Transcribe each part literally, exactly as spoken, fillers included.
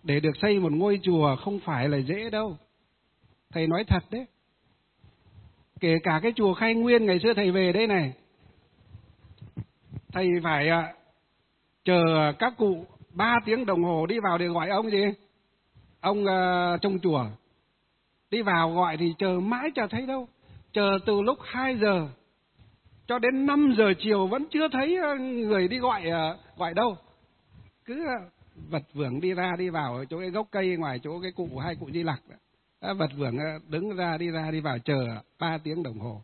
để được xây một ngôi chùa không phải là dễ đâu. Thầy nói thật đấy. Kể cả cái chùa Khai Nguyên ngày xưa thầy về đây này, thầy phải uh, chờ các cụ ba tiếng đồng hồ đi vào để gọi ông gì? Ông uh, trông chùa. Đi vào gọi thì chờ mãi chả thấy đâu. Chờ từ lúc hai giờ cho đến năm giờ chiều vẫn chưa thấy người đi gọi uh, gọi đâu. Cứ uh, vật vưởng đi ra đi vào ở chỗ cái gốc cây ngoài chỗ cái cụ hai cụ Di Lặc. Uh, vật vưởng uh, đứng ra đi ra đi vào chờ ba tiếng đồng hồ.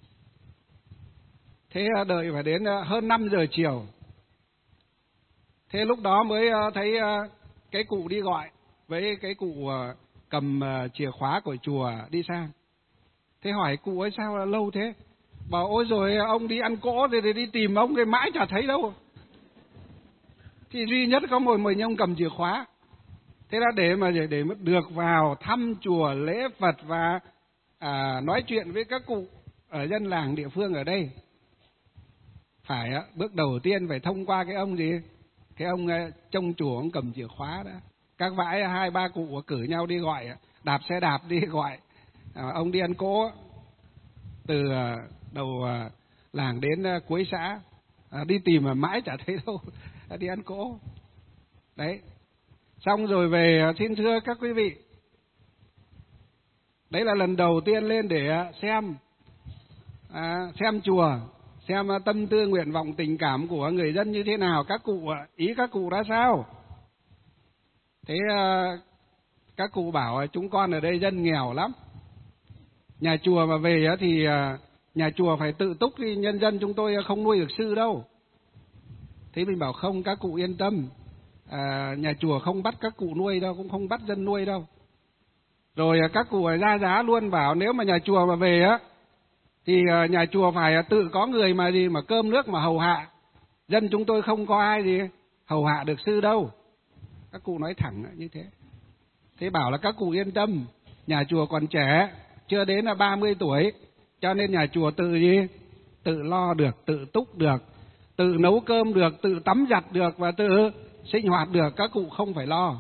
Thế uh, đợi phải đến uh, hơn năm giờ chiều. Thế lúc đó mới uh, thấy uh, cái cụ đi gọi với cái cụ uh, cầm uh, chìa khóa của chùa đi sang. Thế hỏi cụ ấy sao là lâu thế? Bảo ôi rồi ông đi ăn cỗ thì đi tìm ông cái mãi chả thấy đâu. Thì duy nhất có một mình ông cầm chìa khóa. Thế là để mà để mà được vào thăm chùa lễ Phật và à, nói chuyện với các cụ ở dân làng địa phương ở đây, phải bước đầu tiên phải thông qua cái ông gì? Cái ông trông chùa ông cầm chìa khóa đó. Các vãi hai ba cụ cử nhau đi gọi, đạp xe đạp đi gọi à, ông đi ăn cỗ từ đầu làng đến cuối xã, à, đi tìm mà mãi chả thấy đâu, đi ăn cỗ. Đấy. Xong rồi về xin thưa các quý vị, đấy là lần đầu tiên lên để xem à, xem chùa, xem tâm tư nguyện vọng tình cảm của người dân như thế nào, các cụ ý các cụ ra sao. Thế các cụ bảo chúng con ở đây dân nghèo lắm, nhà chùa mà về thì nhà chùa phải tự túc thì nhân dân chúng tôi không nuôi được sư đâu. Thế mình bảo không, các cụ yên tâm, à, nhà chùa không bắt các cụ nuôi đâu, cũng không bắt dân nuôi đâu. Rồi các cụ ra giá luôn, bảo nếu mà nhà chùa mà về á thì nhà chùa phải tự có người mà gì mà cơm nước mà hầu hạ, dân chúng tôi không có ai gì hầu hạ được sư đâu. Các cụ nói thẳng như thế. Thế bảo là các cụ yên tâm, nhà chùa còn trẻ, chưa đến là ba mươi tuổi, cho nên nhà chùa tự gì tự lo được, tự túc được, tự nấu cơm được, tự tắm giặt được và tự sinh hoạt được, các cụ không phải lo.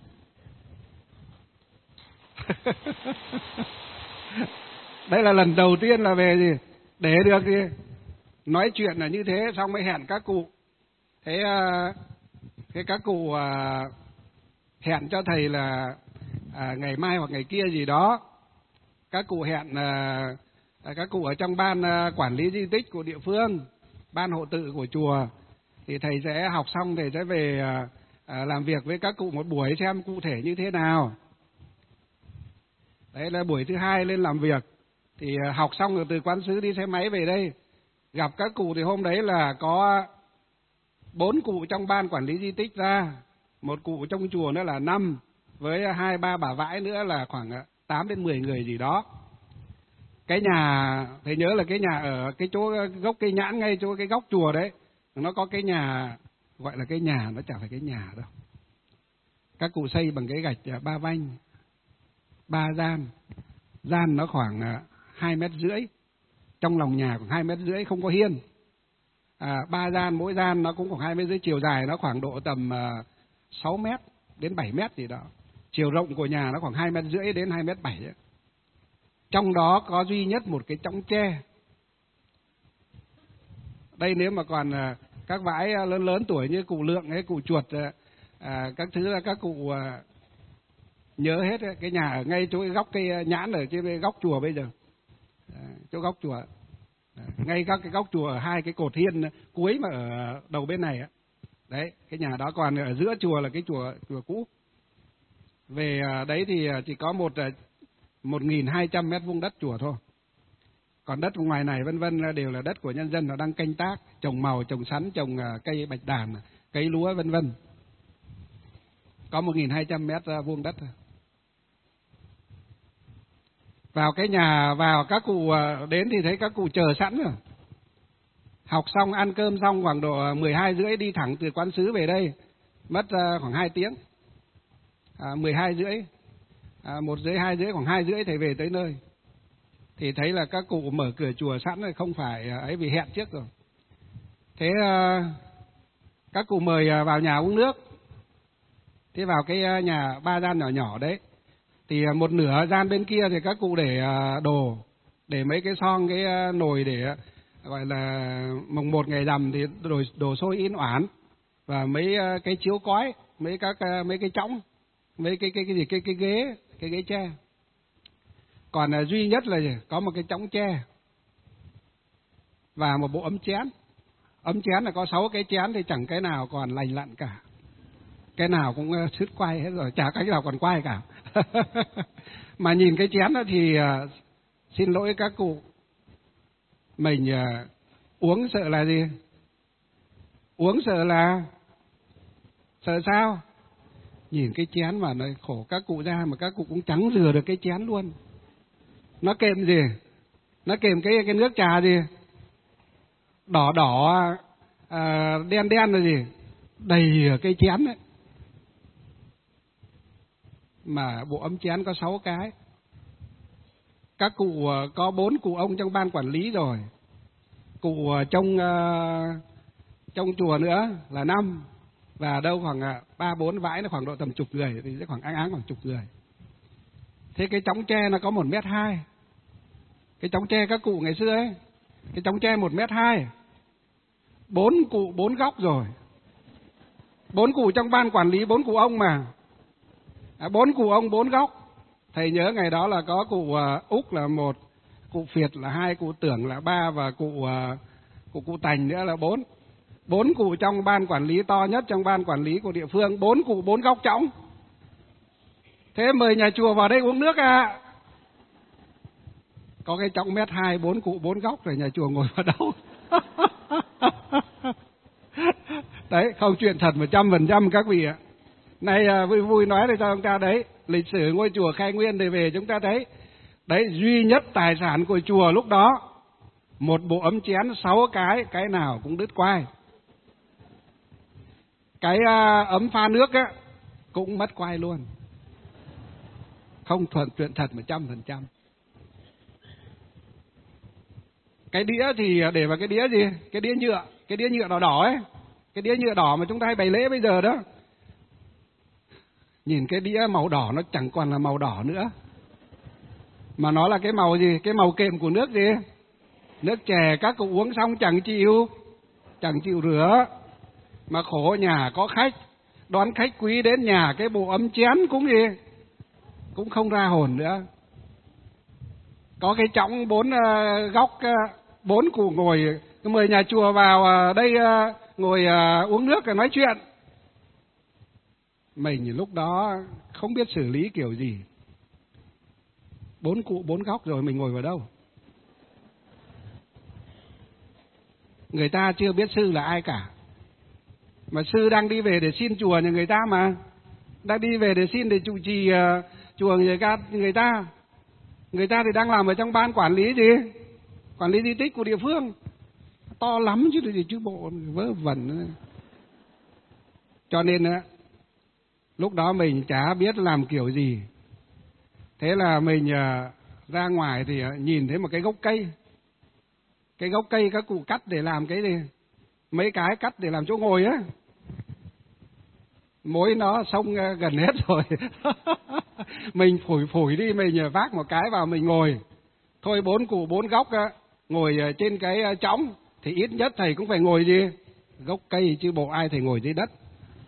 Đây là lần đầu tiên là về gì để được gì nói chuyện là như thế, xong mới hẹn các cụ. Thế thế các cụ hẹn cho thầy là à, ngày mai hoặc ngày kia gì đó, các cụ hẹn à, các cụ ở trong ban à, quản lý di tích của địa phương, ban hộ tự của chùa, thì thầy sẽ học xong thầy sẽ về à, à, làm việc với các cụ một buổi xem cụ thể như thế nào. Đấy là buổi thứ hai lên làm việc. Thì à, học xong rồi từ Quán Sứ đi xe máy về đây gặp các cụ, thì hôm đấy là có bốn cụ trong ban quản lý di tích ra, một cụ trong chùa nữa là năm, với hai ba bà vãi nữa là khoảng tám đến mười người gì đó. Cái nhà, thầy nhớ là cái nhà ở cái chỗ gốc cây nhãn, ngay chỗ cái góc chùa đấy, nó có cái nhà, gọi là cái nhà, nó chả phải cái nhà đâu. Các cụ xây bằng cái gạch ba vanh, ba gian, gian nó khoảng hai mét rưỡi, trong lòng nhà khoảng hai mét rưỡi, không có hiên. À, ba gian, mỗi gian nó cũng khoảng hai mét rưỡi, chiều dài nó khoảng độ tầm uh, sáu mét đến bảy mét gì đó. Chiều rộng của nhà nó khoảng hai mét rưỡi đến hai mét bảy. Trong đó có duy nhất một cái chõng tre. Đây nếu mà còn uh, các vãi uh, lớn lớn tuổi như cụ Lượng hay cụ Chuột, uh, uh, các thứ là các cụ uh, nhớ hết uh, cái nhà ở ngay chỗ cái góc cây nhãn ở trên góc chùa bây giờ. Uh, chỗ góc chùa. Uh, ngay các cái góc chùa ở hai cái cột hiên cuối mà ở đầu bên này á. Đấy, cái nhà đó, còn ở giữa chùa là cái chùa chùa cũ. Về đấy thì chỉ có một một nghìn hai trăm mét vuông đất chùa thôi. Còn đất ngoài này vân vân đều là đất của nhân dân, nó đang canh tác, trồng màu, trồng sắn, trồng cây bạch đàn, cây lúa vân vân. Có một nghìn hai trăm mét vuông đất thôi. Vào cái nhà, vào các cụ đến thì thấy các cụ chờ sẵn rồi. Học xong, ăn cơm xong khoảng độ mười hai rưỡi đi thẳng từ Quán Sứ về đây, mất khoảng hai tiếng. À, mười hai rưỡi, à, một rưỡi, hai rưỡi, khoảng hai rưỡi thầy về tới nơi. Thì thấy là các cụ mở cửa chùa sẵn rồi, không phải ấy vì hẹn trước rồi. Thế à, các cụ mời vào nhà uống nước. Thế vào cái nhà ba gian nhỏ nhỏ đấy, thì một nửa gian bên kia thì các cụ để đồ, để mấy cái son, cái nồi để gọi là mồng một ngày rằm thì đồ, đồ xôi in oản, và mấy cái chiếu cói, mấy các mấy cái chõng, mấy cái cái cái gì cái cái ghế, cái ghế tre. Còn duy nhất là có một cái chõng tre và một bộ ấm chén. Ấm chén là có sáu cái chén thì chẳng cái nào còn lành lặn cả, cái nào cũng sứt quay hết rồi, chả cái nào còn quay cả. Mà nhìn cái chén đó thì xin lỗi các cụ, mình uống sợ là gì? Uống sợ là sợ sao? Nhìn cái chén mà nó khổ các cụ ra mà các cụ cũng chẳng rửa được cái chén luôn. Nó kèm gì? Nó kèm cái cái nước trà gì? Đỏ đỏ à, đen đen là gì? Đầy ở cái chén ấy. Mà bộ ấm chén có sáu cái. Các cụ có bốn cụ ông trong ban quản lý rồi, cụ trong uh, trong chùa nữa là năm, và đâu khoảng ba bốn vãi nó khoảng độ tầm chục người, thì sẽ khoảng áng áng khoảng chục người. Thế cái chõng tre nó có một mét hai. Cái chõng tre các cụ ngày xưa ấy, cái chõng tre một mét hai, bốn cụ bốn góc rồi. Bốn cụ trong ban quản lý, bốn cụ ông mà, à, bốn cụ ông bốn góc. Thầy nhớ ngày đó là có cụ uh, Úc là một, cụ Phiệt là hai, cụ Tưởng là ba, và cụ uh, cụ cụ Tành nữa là bốn. Bốn cụ trong ban quản lý to nhất trong ban quản lý của địa phương, bốn cụ bốn góc chõng. Thế mời nhà chùa vào đây uống nước à? Có cái chõng mét hai, bốn cụ bốn góc rồi nhà chùa ngồi vào đâu? Đấy, không, chuyện thật một trăm phần trăm các vị ạ. Này vui vui nói để cho chúng ta đấy, lịch sử ngôi chùa Khai Nguyên để về chúng ta thấy. Đấy, duy nhất tài sản của chùa lúc đó, một bộ ấm chén sáu cái, cái nào cũng đứt quai. Cái uh, ấm pha nước á, cũng mất quai luôn. Không thuận chuyện thật một trăm phần trăm. Cái đĩa thì để vào cái đĩa gì? Cái đĩa nhựa, cái đĩa nhựa đỏ đỏ ấy. Cái đĩa nhựa đỏ mà chúng ta hay bày lễ bây giờ đó. Nhìn cái đĩa màu đỏ nó chẳng còn là màu đỏ nữa, mà nó là cái màu gì? Cái màu kệm của nước gì? Nước chè. Các cụ uống xong chẳng chịu, chẳng chịu rửa. Mà khổ nhà có khách, đón khách quý đến nhà, cái bộ ấm chén cũng gì? Cũng không ra hồn nữa. Có cái chõng bốn uh, góc, uh, bốn cụ ngồi, mời nhà chùa vào uh, đây uh, ngồi uh, uống nước và nói chuyện. Mình lúc đó không biết xử lý kiểu gì. Bốn cụ bốn góc rồi mình ngồi vào đâu? Người ta chưa biết sư là ai cả, mà sư đang đi về để xin chùa nhà người ta mà, đang đi về để xin để trụ trì uh, chùa người ta, người ta người ta thì đang làm ở trong ban quản lý gì, quản lý di tích của địa phương, to lắm chứ gì chứ bộ vớ vẩn. Cho nên uh, lúc đó mình chả biết làm kiểu gì. Thế là mình uh, ra ngoài thì uh, nhìn thấy một cái gốc cây. Cái gốc cây các cụ cắt để làm cái gì? Mấy cái cắt để làm chỗ ngồi á. Mối nó xong uh, gần hết rồi. Mình phủi phủi đi, mình vác một cái vào mình ngồi. Thôi bốn cụ bốn góc uh, ngồi uh, trên cái uh, chõng thì ít nhất thầy cũng phải ngồi gì? Gốc cây chứ bộ ai thầy ngồi dưới đất.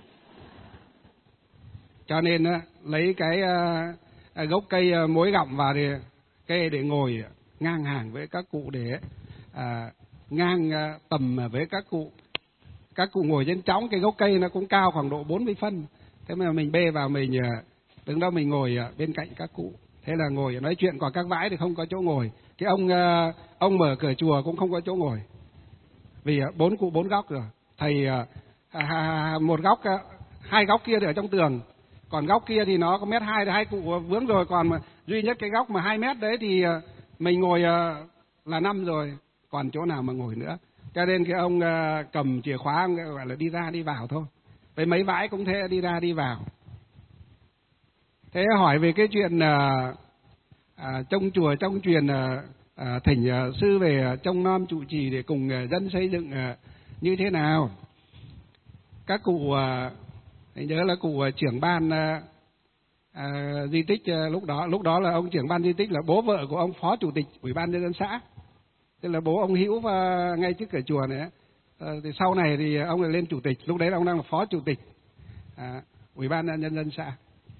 Cho nên uh, lấy cái uh, gốc cây uh, mối gọng vào thì cây để ngồi ngang hàng với các cụ, để à, ngang uh, tầm với các cụ. Các cụ ngồi trên chõng, cái gốc cây nó cũng cao khoảng độ bốn mươi phân. Thế mà mình bê vào, mình uh, đứng đó mình ngồi uh, bên cạnh các cụ. Thế là ngồi nói chuyện, còn các vãi thì không có chỗ ngồi. Cái ông uh, ông mở cửa chùa cũng không có chỗ ngồi, vì uh, bốn cụ bốn góc rồi. Thầy uh, à, một góc, uh, hai góc kia thì ở trong tường, còn góc kia thì nó có mét hai thì hai cụ vướng rồi, còn mà duy nhất cái góc mà hai mét đấy thì mình ngồi là năm rồi, còn chỗ nào mà ngồi nữa. Cho nên cái ông cầm chìa khóa, ông gọi là đi ra đi vào thôi. Với mấy vãi cũng thế, đi ra đi vào. Thế hỏi về cái chuyện à, à, trong chùa trong truyền à, à, thỉnh à, sư về trông nom trụ trì để cùng à, dân xây dựng à, như thế nào. Các cụ à, Thầy nhớ là cụ trưởng ban à, à, di tích à, lúc đó lúc đó là ông trưởng ban di tích là bố vợ của ông phó chủ tịch ủy ban nhân dân xã, tức là bố ông Hữu và ngay trước cửa chùa này. À, thì sau này thì ông lại lên chủ tịch, lúc đấy ông đang là phó chủ tịch à, ủy ban nhân dân xã.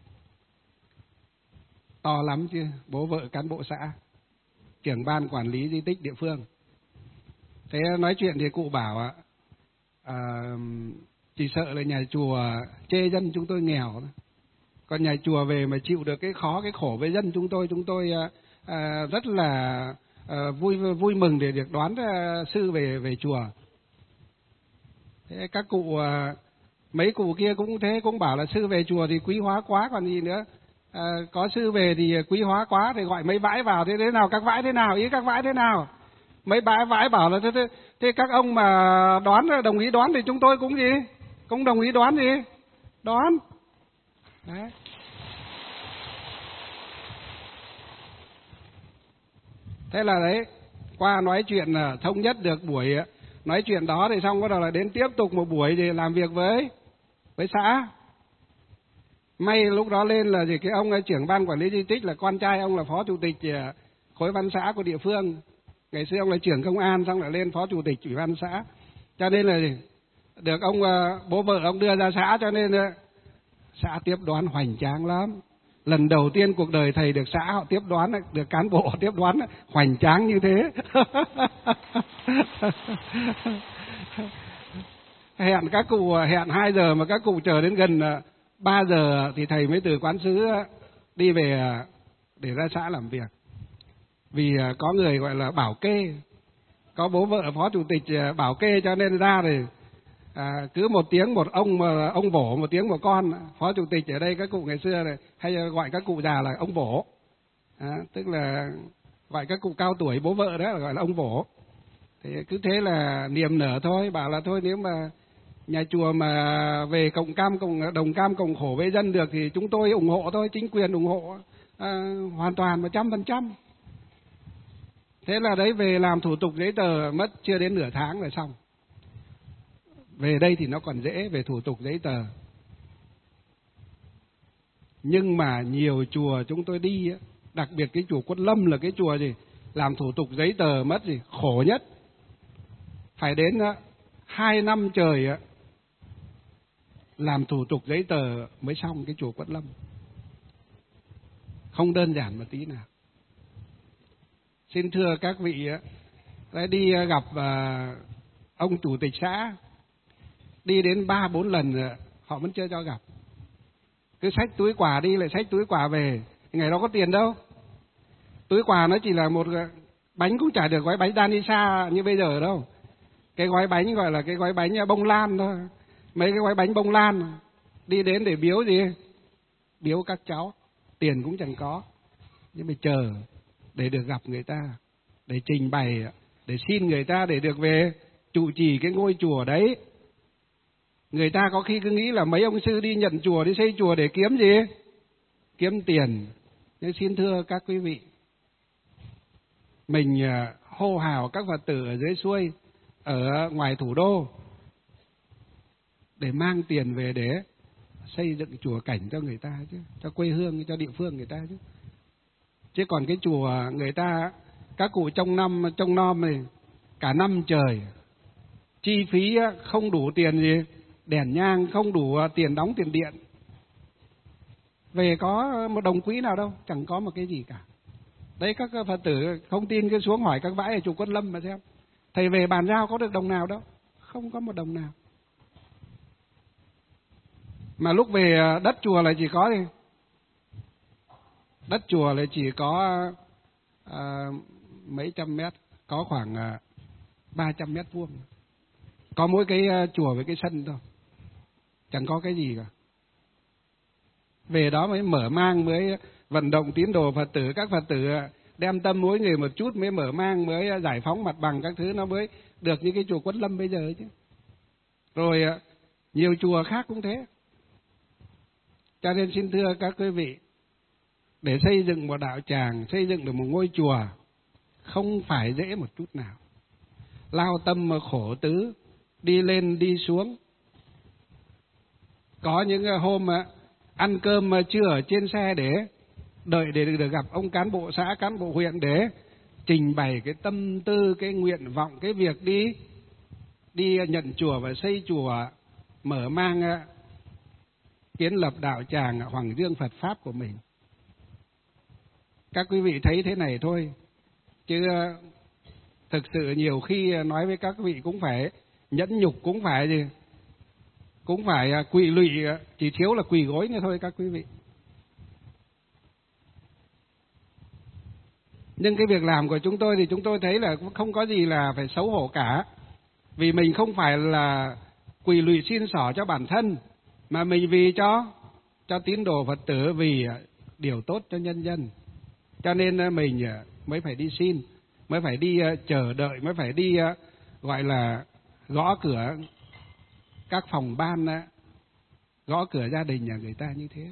To lắm chứ, bố vợ cán bộ xã, trưởng ban quản lý di tích địa phương. Thế nói chuyện thì cụ bảo ạ, à, chỉ sợ là nhà chùa chê dân chúng tôi nghèo, còn nhà chùa về mà chịu được cái khó cái khổ với dân chúng tôi, chúng tôi à, rất là à, vui vui mừng để được đón à, sư về về chùa. Thế các cụ à, mấy cụ kia cũng thế, cũng bảo là sư về chùa thì quý hóa quá còn gì nữa. À, có sư về thì quý hóa quá thì gọi mấy vãi vào, thế thế nào các vãi thế nào, ý các vãi thế nào? Mấy bãi vãi bảo là thế, thế, thế các ông mà đoán đồng ý đoán thì chúng tôi cũng gì, cũng đồng ý đoán gì, đoán. Đấy. Thế là đấy, qua nói chuyện là thống nhất được buổi nói chuyện đó thì xong bắt đầu là đến tiếp tục một buổi để làm việc với với xã. May lúc đó lên là gì, cái ông trưởng ban quản lý di tích là con trai ông là phó chủ tịch khối văn xã của địa phương. Ngày xưa ông là trưởng công an xong lại lên phó chủ tịch ủy ban xã. Cho nên là gì, được ông bố vợ ông đưa ra xã, cho nên xã tiếp đón hoành tráng lắm. Lần đầu tiên cuộc đời thầy được xã họ tiếp đón, được cán bộ tiếp đón hoành tráng như thế. Hẹn các cụ hẹn hai giờ mà các cụ chờ đến gần ba giờ thì thầy mới từ quán sứ đi về để ra xã làm việc. Vì có người gọi là bảo kê, có bố vợ phó chủ tịch bảo kê, cho nên ra thì à, cứ một tiếng một ông mà ông bổ, một tiếng một con. Phó chủ tịch ở đây các cụ ngày xưa này hay gọi các cụ già là ông bổ, à, tức là gọi các cụ cao tuổi bố vợ đó là gọi là ông bổ. Thì cứ thế là niềm nở thôi, bảo là thôi nếu mà nhà chùa mà về cộng cam cộng đồng cam cộng khổ với dân được thì chúng tôi ủng hộ thôi, chính quyền ủng hộ à, hoàn toàn một trăm phần trăm. Thế là đấy về làm thủ tục giấy tờ mất chưa đến nửa tháng là xong. Về đây thì nó còn dễ về thủ tục giấy tờ. Nhưng mà nhiều chùa chúng tôi đi, đặc biệt cái chùa Quất Lâm là cái chùa gì làm thủ tục giấy tờ mất gì khổ nhất. Phải đến hai năm trời làm thủ tục giấy tờ mới xong cái chùa Quất Lâm. Không đơn giản một tí nào. Xin thưa các vị, đã đi gặp ông chủ tịch xã, đi đến ba bốn lần họ vẫn chưa cho gặp. Cứ xách túi quà đi lại xách túi quà về, ngày đó có tiền đâu. Túi quà nó chỉ là một bánh, cũng chả được gói bánh Danisa như bây giờ đâu. Cái gói bánh gọi là cái gói bánh bông lan thôi. Mấy cái gói bánh bông lan đi đến để biếu gì? Biếu các cháu. Tiền cũng chẳng có. Nhưng mà chờ để được gặp người ta, để trình bày, để xin người ta để được về trụ trì cái ngôi chùa đấy. Người ta có khi cứ nghĩ là mấy ông sư đi nhận chùa, đi xây chùa để kiếm gì? Kiếm tiền. Nhưng xin thưa các quý vị, mình hô hào các Phật tử ở dưới xuôi, ở ngoài thủ đô để mang tiền về để xây dựng chùa cảnh cho người ta chứ, cho quê hương, cho địa phương người ta chứ. Chứ còn cái chùa người ta, các cụ trong năm trong nom này cả năm trời, chi phí không đủ tiền gì, đèn nhang không đủ tiền đóng tiền điện, về có một đồng quỹ nào đâu, chẳng có một cái gì cả. Đấy, các Phật tử không tin cứ xuống hỏi các vãi ở chùa Quất Lâm mà xem, thầy về bàn giao có được đồng nào đâu, không có một đồng nào. Mà lúc về đất chùa là chỉ có gì? Đất chùa là chỉ có à, mấy trăm mét, có khoảng à, ba trăm mét vuông. Có mỗi cái chùa với cái sân thôi, chẳng có cái gì cả. Về đó mới mở mang, mới vận động tín đồ Phật tử, các Phật tử đem tâm mỗi người một chút mới mở mang, mới giải phóng mặt bằng các thứ, nó mới được như cái chùa Quất Lâm bây giờ chứ. Rồi nhiều chùa khác cũng thế. Cho nên xin thưa các quý vị, để xây dựng một đạo tràng, xây dựng được một ngôi chùa không phải dễ một chút nào. Lao tâm mà khổ tứ, đi lên đi xuống. Có những hôm ăn cơm chưa ở trên xe để đợi để được gặp ông cán bộ xã, cán bộ huyện để trình bày cái tâm tư, cái nguyện vọng, cái việc đi đi nhận chùa và xây chùa, mở mang kiến lập đạo tràng Hoàng Dương Phật Pháp của mình. Các quý vị thấy thế này thôi, chứ thực sự nhiều khi nói với các vị cũng phải nhẫn nhục, cũng phải gì, cũng phải quỳ lụy, chỉ thiếu là quỳ gối nữa thôi các quý vị. Nhưng cái việc làm của chúng tôi thì chúng tôi thấy là cũng không có gì là phải xấu hổ cả. Vì mình không phải là quỳ lụy xin xỏ cho bản thân, mà mình vì cho cho tín đồ Phật tử, vì điều tốt cho nhân dân. Cho nên mình mới phải đi xin, mới phải đi chờ đợi, mới phải đi gọi là gõ cửa các phòng ban, gõ cửa gia đình nhà người ta như thế.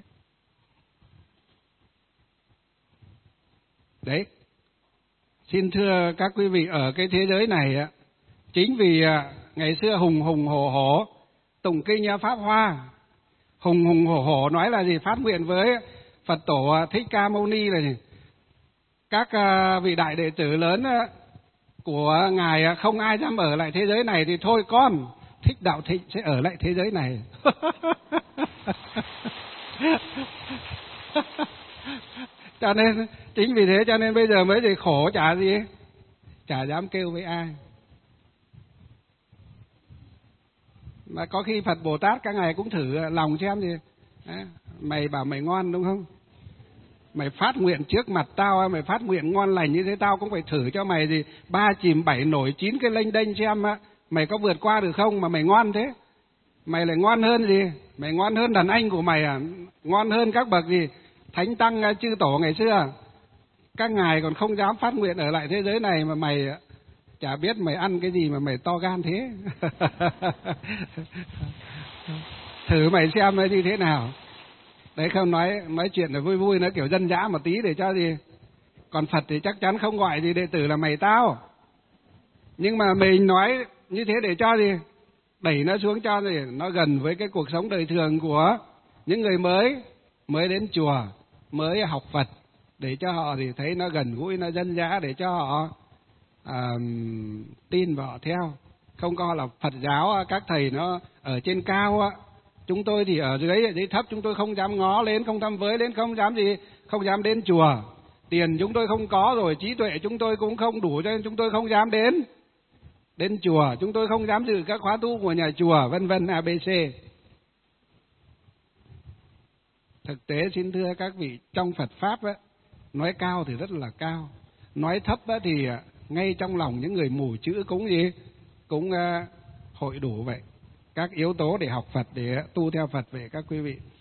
Đấy, xin thưa các quý vị, ở cái thế giới này, chính vì ngày xưa hùng hùng hổ hổ tụng kinh Pháp Hoa, hùng hùng hổ hổ nói là gì, phát nguyện với Phật tổ Thích Ca Mâu Ni là gì? Các vị đại đệ tử lớn của Ngài không ai dám ở lại thế giới này, thì thôi con Thích Đạo Thịnh sẽ ở lại thế giới này. Cho nên chính vì thế cho nên bây giờ mới gì khổ, chả gì, chả dám kêu với ai. Mà có khi Phật Bồ Tát các ngài cũng thử lòng xem gì, mày bảo mày ngon đúng không? Mày phát nguyện trước mặt tao, mày phát nguyện ngon lành như thế, tao cũng phải thử cho mày gì ba chìm bảy nổi chín cái lênh đênh xem mày có vượt qua được không, mà mày ngoan thế. Mày lại ngoan hơn gì? Mày ngoan hơn đàn anh của mày à? Ngoan hơn các bậc gì? Thánh tăng chư tổ ngày xưa. Các ngài còn không dám phát nguyện ở lại thế giới này, mà mày chả biết mày ăn cái gì mà mày to gan thế. Thử mày xem nó như thế nào. Đấy, không nói nói chuyện là vui vui, nó kiểu dân dã một tí để cho gì. Còn Phật thì chắc chắn không gọi gì đệ tử là mày tao. Nhưng mà mình nói như thế để cho gì, đẩy nó xuống cho gì nó gần với cái cuộc sống đời thường của những người mới mới đến chùa, mới học Phật, để cho họ thì thấy nó gần gũi, nó dân dã, để cho họ à, tin và họ theo. Không có là Phật giáo các thầy nó ở trên cao, chúng tôi thì ở dưới, ở dưới thấp, chúng tôi không dám ngó lên, không dám với lên, không dám gì, không dám đến chùa. Tiền chúng tôi không có rồi, trí tuệ chúng tôi cũng không đủ, cho nên chúng tôi không dám đến đến chùa, chúng tôi không dám dự các khóa tu của nhà chùa, vân vân a bê xê. Thực tế xin thưa các vị, trong Phật Pháp ấy, nói cao thì rất là cao, nói thấp ấy thì ngay trong lòng những người mù chữ cũng gì, cũng uh, hội đủ vậy. Các yếu tố để học Phật, để tu theo Phật vậy các quý vị.